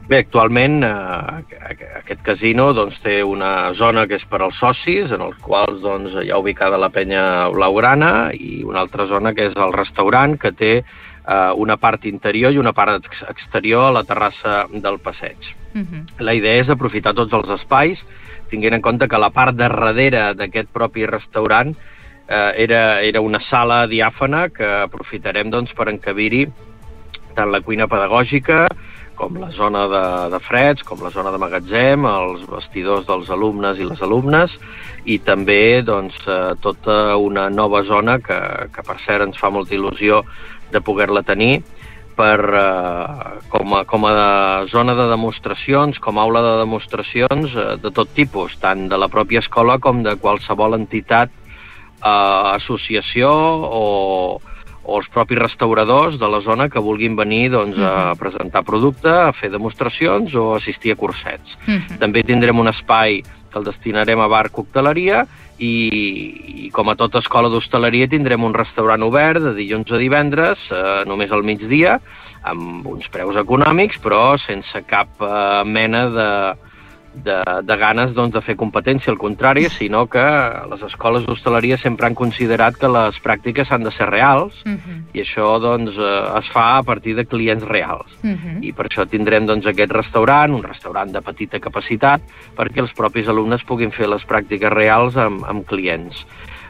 Bé, actualment aquest casino doncs, té una zona que és per als socis, en els quals doncs, hi ha ubicada la penya blaugrana, i una altra zona que és el restaurant, que té una part interior i una part exterior a la terrassa del passeig. La idea és aprofitar tots els espais, tinguent en compte que la part de darrere d'aquest propi restaurant era una sala diàfana que aprofitarem doncs, per encabir-hi tant la cuina pedagògica com la zona de freds, com la zona de magatzem, els vestidors dels alumnes i les alumnes, i també doncs, tota una nova zona que per cert ens fa molta il·lusió de poder-la tenir com a zona de demostracions, com a aula de demostracions de tot tipus, tant de la pròpia escola com de qualsevol entitat, associació o els propis restauradors de la zona que vulguin venir doncs, a presentar producte, a fer demostracions o assistir a cursets. També tindrem un espai que el destinarem a bar cocteleria i com a tota escola d'hostaleria tindrem un restaurant obert de dilluns a divendres, només al migdia, amb uns preus econòmics, però sense cap mena de ganes doncs, de fer competència, al contrari, sinó que les escoles d'hostaleria sempre han considerat que les pràctiques han de ser reals i això doncs, es fa a partir de clients reals. I per això tindrem doncs, aquest restaurant, un restaurant de petita capacitat, perquè els propis alumnes puguin fer les pràctiques reals amb clients.